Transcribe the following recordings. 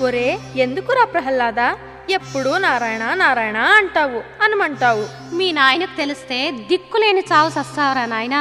ఒరే ఎందుకురా ప్రహ్లాద ఎప్పుడూ నారాయణ నారాయణ అంటావు అనుమంటావు. మీ నాయనకు తెలిస్తే దిక్కులేని చావు సస్తావరా నాయనా.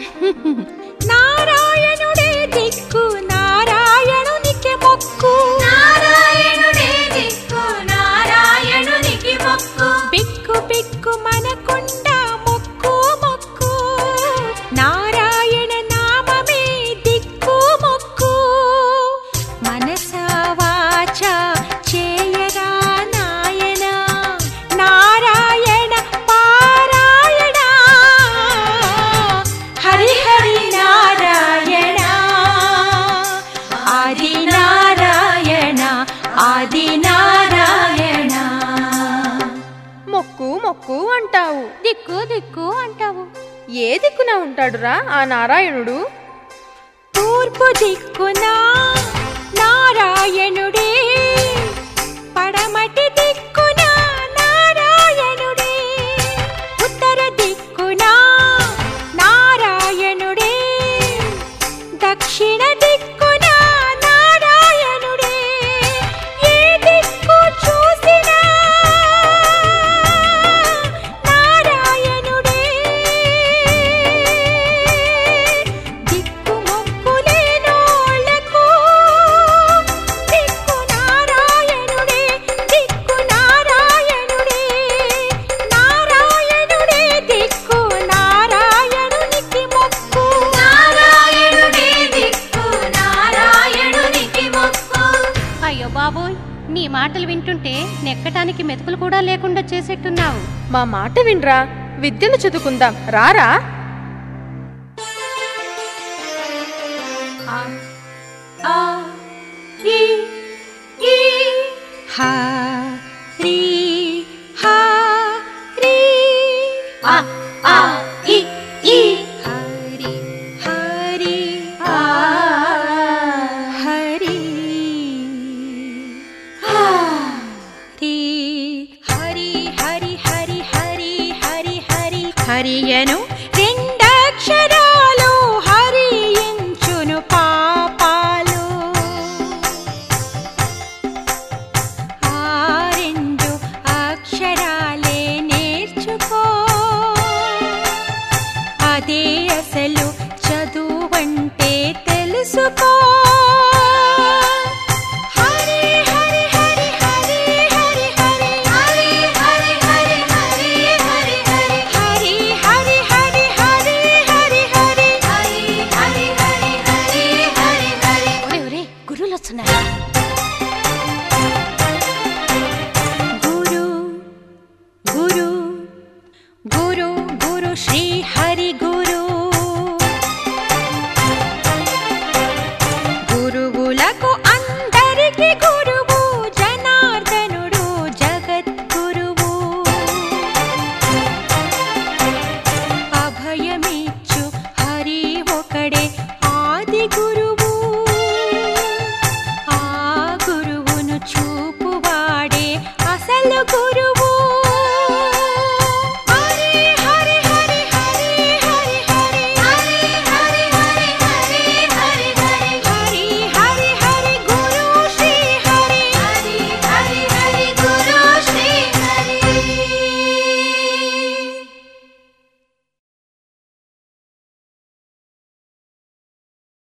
నారాయణుడే దిక్కు నారాయణునికి మొక్కు, నారాయణుడే దిక్కు నారాయణునికి మొక్కు, బిక్కు బిక్కు మనకుండా మొక్కు మొక్కు, నారాయణ నామమే దిక్కు మొక్కు. మనసా వాచా చేయరా నాయన నారాయణ పారాయణ, హరి హరి నారాయణ ఆది నారాయణ ఆది నారాయణ. మొక్కు మొక్కు అంటావు, దిక్కు దిక్కు అంటావు. ఏ దిక్కున ఉంటాడురా ఆ నారాయణుడు? తూర్పు దిక్కున నారాయణుడే, పడమటి దిక్కున నారాయణుడే, ఉత్తర దిక్కున నారాయణుడే, దక్షిణ దిక్కున నారాయణుడే. ఏ దిక్కు చూసినా నారాయణుడే, దిక్కు మొక్కులేనోళ్ళకు దిక్కు నారాయణుడే, దిక్కు నారాయణుడే, నారాయణుడే దిక్కు నారాయణునికి మొక్కు, నారాయణుడే దిక్కు నారాయణునికి మొక్కు. అయ్యో బాబోయ్, నీ మాటలు వింటుంటే నెక్కటానికి మెతుకులు కూడా లేకుండా చేసేట్టున్నావు. మా మాట వినరా, విద్యను చదువుకుందాం రారా. ఆ ఈ ఈ హ రి హ రి, ఆ ఆ ఈ ఈ హరి హరి ఆ హరి ఆ రి హరి హరి హరి హరి హరి హరి హరియను